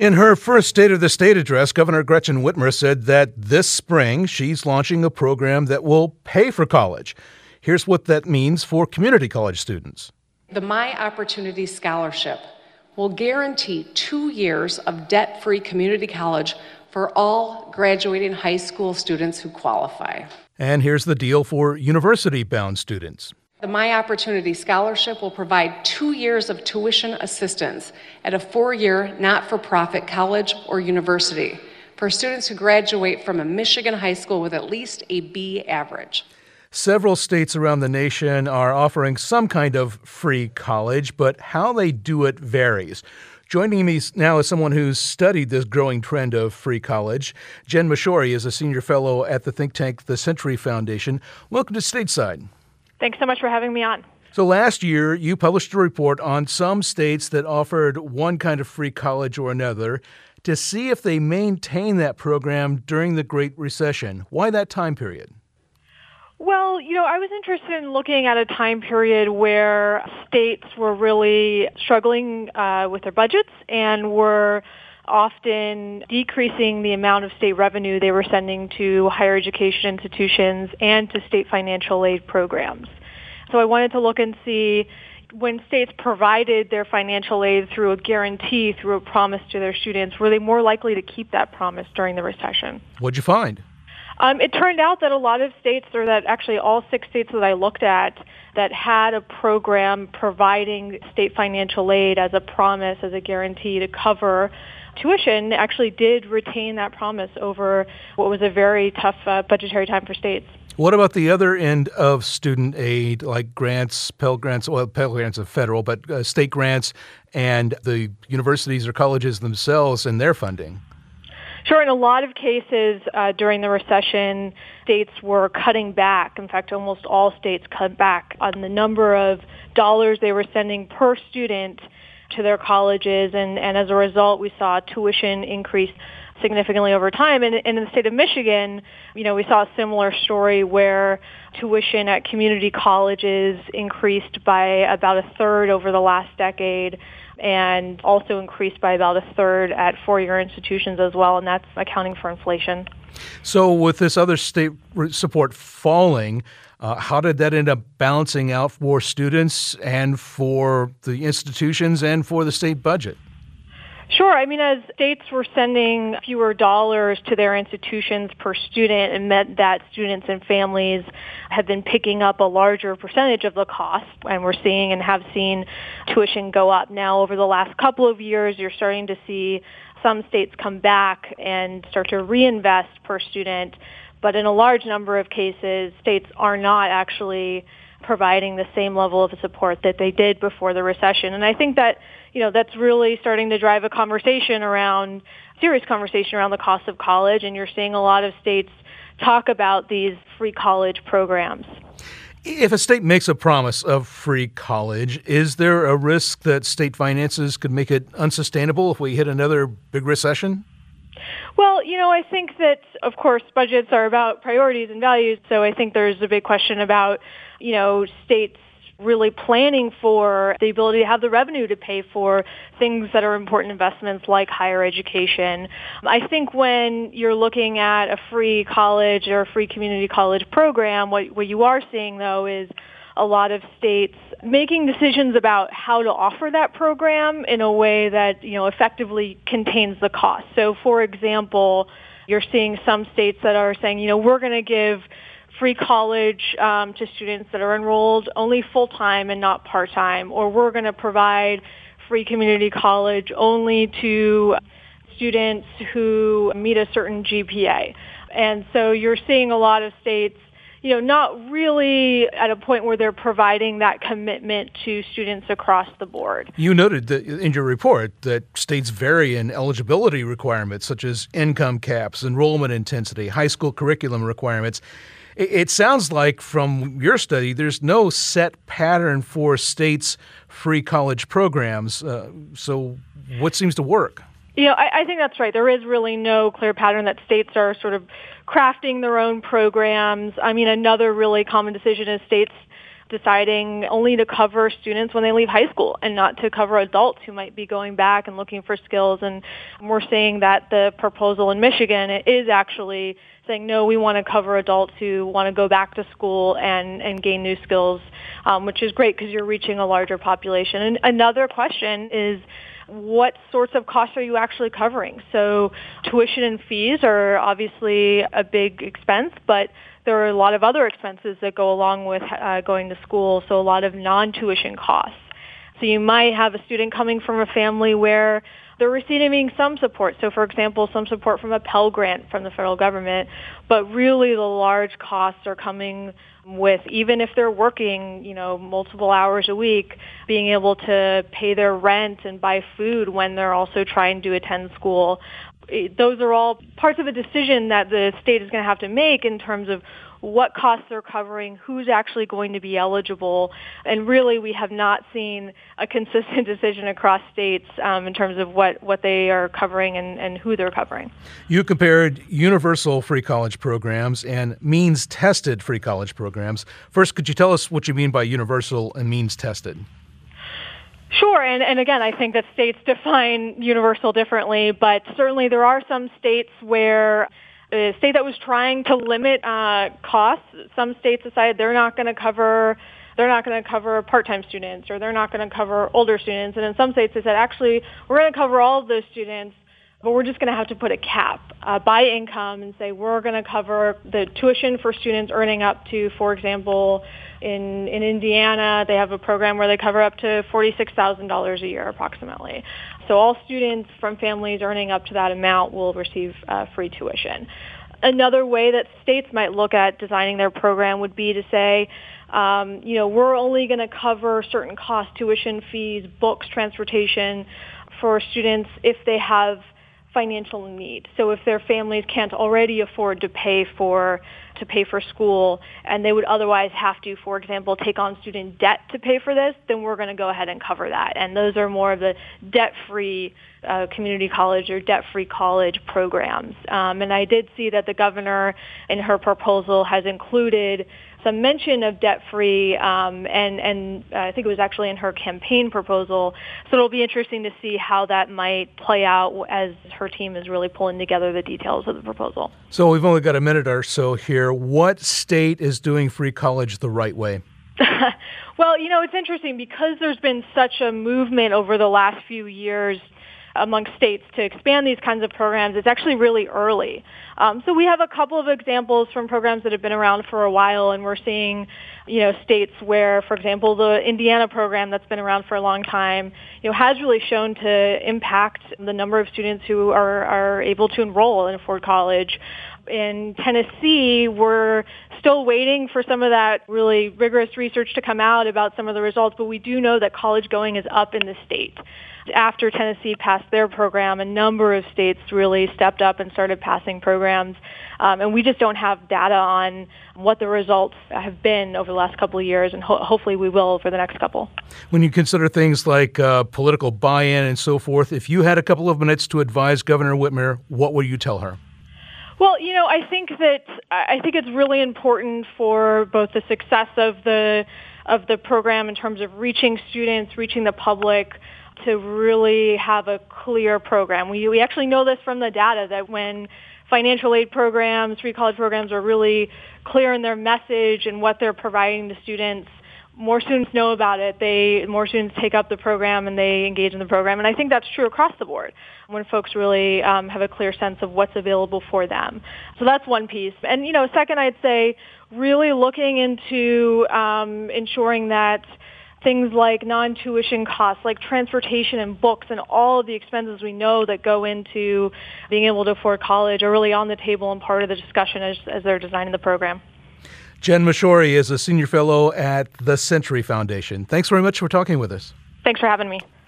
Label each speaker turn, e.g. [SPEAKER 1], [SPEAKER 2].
[SPEAKER 1] In her first State of the State address, Governor Gretchen Whitmer said that this spring she's launching a program that will pay for college. Here's what that means for community college students.
[SPEAKER 2] The My Opportunity Scholarship will guarantee 2 years of debt-free community college for all graduating high school students who qualify.
[SPEAKER 1] And here's the deal for university-bound students.
[SPEAKER 2] The My Opportunity Scholarship will provide 2 years of tuition assistance at a 4-year not-for-profit college or university for students who graduate from a Michigan high school with at least a B average.
[SPEAKER 1] Several states around the nation are offering some kind of free college, but how they do it varies. Joining me now is someone who's studied this growing trend of free college. Jen Mashori is a senior fellow at the think tank The Century Foundation. Welcome to Stateside.
[SPEAKER 3] Thanks so much for having me on.
[SPEAKER 1] So last year, you published a report on some states that offered one kind of free college or another to see if they maintain that program during the Great Recession. Why that time period?
[SPEAKER 3] Well, I was interested in looking at a time period where states were really struggling with their budgets and were often decreasing the amount of state revenue they were sending to higher education institutions and to state financial aid programs. So I wanted to look and see when states provided their financial aid through a guarantee, through a promise to their students, were they more likely to keep that promise during the recession?
[SPEAKER 1] What'd you find?
[SPEAKER 3] It turned out that a lot of states, or that actually all 6 states that I looked at that had a program providing state financial aid as a promise, as a guarantee to cover tuition, actually did retain that promise over what was a very tough budgetary time for states.
[SPEAKER 1] What about the other end of student aid, like grants, Pell Grants? Well, Pell Grants are federal, but state grants and the universities or colleges themselves and their funding?
[SPEAKER 3] Sure. In a lot of cases during the recession, states were cutting back. In fact, almost all states cut back on the number of dollars they were sending per student to their colleges. And as a result, we saw tuition increase significantly over time. And in the state of Michigan, we saw a similar story where tuition at community colleges increased by about a third over the last decade, and also increased by about a third at four-year institutions as well, and that's accounting for inflation.
[SPEAKER 1] So with this other state support falling, how did that end up balancing out for students and for the institutions and for the state budget?
[SPEAKER 3] Sure. As states were sending fewer dollars to their institutions per student, it meant that students and families have been picking up a larger percentage of the cost, and we're seeing and have seen tuition go up. Now, over the last couple of years, you're starting to see some states come back and start to reinvest per student, but in a large number of cases, states are not actually providing the same level of support that they did before the recession. And I think that, that's really starting to drive a serious conversation around the cost of college, and you're seeing a lot of states talk about these free college programs.
[SPEAKER 1] If a state makes a promise of free college, is there a risk that state finances could make it unsustainable if we hit another big recession?
[SPEAKER 3] Well, I think that, of course, budgets are about priorities and values, so I think there's a big question about, states really planning for the ability to have the revenue to pay for things that are important investments like higher education. I think when you're looking at a free college or a free community college program, what you are seeing, though, is a lot of states making decisions about how to offer that program in a way that, effectively contains the cost. So, for example, you're seeing some states that are saying, we're going to give free college to students that are enrolled only full-time and not part-time, or we're going to provide free community college only to students who meet a certain GPA. And so you're seeing a lot of states, not really at a point where they're providing that commitment to students across the board.
[SPEAKER 1] You noted that in your report that states vary in eligibility requirements such as income caps, enrollment intensity, high school curriculum requirements. It sounds like from your study, there's no set pattern for states' free college programs. So what seems to work?
[SPEAKER 3] I think that's right. There is really no clear pattern that states are sort of crafting their own programs. Another really common decision is states deciding only to cover students when they leave high school and not to cover adults who might be going back and looking for skills. And we're seeing that the proposal in Michigan is actually saying, no, we want to cover adults who want to go back to school and gain new skills, which is great because you're reaching a larger population. And another question is, what sorts of costs are you actually covering? So tuition and fees are obviously a big expense, but there are a lot of other expenses that go along with going to school, so a lot of non-tuition costs. So you might have a student coming from a family where they're receiving some support. So, for example, some support from a Pell Grant from the federal government, but really the large costs are coming with, even if they're working, multiple hours a week, being able to pay their rent and buy food when they're also trying to attend school. Those are all parts of a decision that the state is going to have to make in terms of what costs they're covering, who's actually going to be eligible. And really, we have not seen a consistent decision across states in terms of what they are covering and who they're covering.
[SPEAKER 1] You compared universal free college programs and means-tested free college programs. First, could you tell us what you mean by universal and means-tested?
[SPEAKER 3] Sure, and again, I think that states define universal differently, but certainly there are some states where a state that was trying to limit costs, some states decided they're not going to cover part-time students, or they're not going to cover older students, and in some states they said, actually, we're going to cover all of those students, but we're just going to have to put a cap by income and say we're going to cover the tuition for students earning up to, for example, in Indiana, they have a program where they cover up to $46,000 a year approximately. So all students from families earning up to that amount will receive free tuition. Another way that states might look at designing their program would be to say, we're only going to cover certain costs, tuition fees, books, transportation for students if they have financial need. So if their families can't already afford to pay for school and they would otherwise have to, for example, take on student debt to pay for this, then we're going to go ahead and cover that. And those are more of the debt-free community college or debt-free college programs. And I did see that the governor in her proposal has included some mention of debt-free, and I think it was actually in her campaign proposal. So it'll be interesting to see how that might play out as her team is really pulling together the details of the proposal.
[SPEAKER 1] So we've only got a minute or so here. What state is doing free college the right way?
[SPEAKER 3] Well, it's interesting because there's been such a movement over the last few years among states to expand these kinds of programs. It's actually really early. So we have a couple of examples from programs that have been around for a while, and we're seeing, states where, for example, the Indiana program that's been around for a long time, has really shown to impact the number of students who are able to enroll in Ford College. In Tennessee, we're still waiting for some of that really rigorous research to come out about some of the results, but we do know that college going is up in the state. After Tennessee passed their program, a number of states really stepped up and started passing programs, and we just don't have data on what the results have been over the last couple of years, and hopefully we will for the next couple.
[SPEAKER 1] When you consider things like political buy-in and so forth, if you had a couple of minutes to advise Governor Whitmer, what would you tell her?
[SPEAKER 3] Well, I think it's really important for both the success of the program in terms of reaching students, reaching the public, to really have a clear program. We actually know this from the data that when financial aid programs, free college programs are really clear in their message and what they're providing to students, more students know about it. More students take up the program and they engage in the program. And I think that's true across the board when folks really have a clear sense of what's available for them. So that's one piece. And, second, I'd say really looking into ensuring that things like non-tuition costs, like transportation and books and all of the expenses we know that go into being able to afford college are really on the table and part of the discussion as they're designing the program.
[SPEAKER 1] Jen Mashori is a senior fellow at the Century Foundation. Thanks very much for talking with us.
[SPEAKER 3] Thanks for having me.